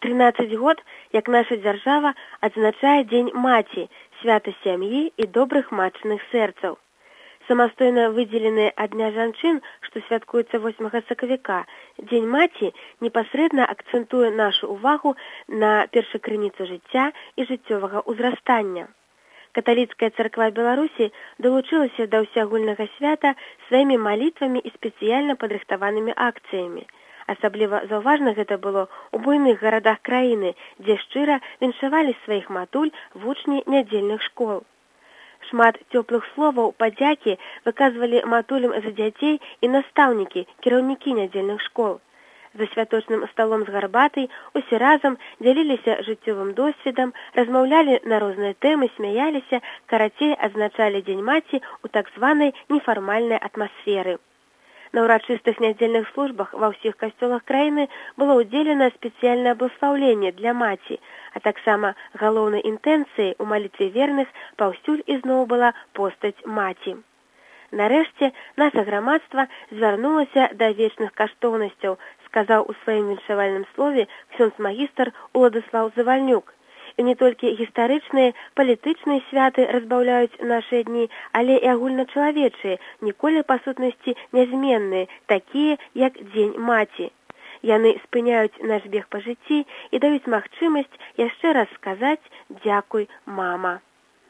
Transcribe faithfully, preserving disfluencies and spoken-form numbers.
трынаццаць год, як наша дзяржава адзначае Дзень маці, свята сям'і і добрых матчыных сэрцаў. Самастойна выдзелены ад дня жанчын, што святкуецца восьмага сакавіка, Дзень маці непасрэдна акцэнтуе нашу ўвагу на першакрыніцу жыцця і жыццёвага ўзрастання. Каталіцкая царква Беларусі далучылася да ўсеагульнага свята сваімі малітвамі і спецыяльна падрыхтаванымі акцыямі. Асабліва заўважна гэта было ў буйных гарадах краіны, дзе шчыра віншавалі сваіх матуль вучні нядзельных школ. Шмат цёплых словаў падзякі выказвалі матулям за дзяцей і настаўнікі, кіраўнікі нядзельных школ. За святочным сталом з гарбатай усе разам дзяліліся жыццёвым досведам, размаўлялі на розныя тэмы, смяяліся, карацей адзначалі Дзень маці ў так званай нефармальнай атмасферы. На ўрачыстых нядзельных службах ва ўсіх касцёлах краіны было ўдзелена спецыяльнае бласлаўленне для маці, а таксама галоўнай інтэнцыяй у малітве верных паўсюль ізноў была постаць маці. Нарэшце, наша грамадства звярнулася да вечных каштоўнасцяў, сказаў у сваім віншавальным слове ксёндз-магістр Уладыслаў Завальнюк. І не толькі гістарычныя, палітычныя святы разбаўляюць нашы дні, але і агульначалавечыя, ніколі па сутнасці нязменныя, такія, як Дзень маці. Яны спыняюць наш бег па жыцці і даюць магчымасць яшчэ раз сказаць «Дзякуй, мама».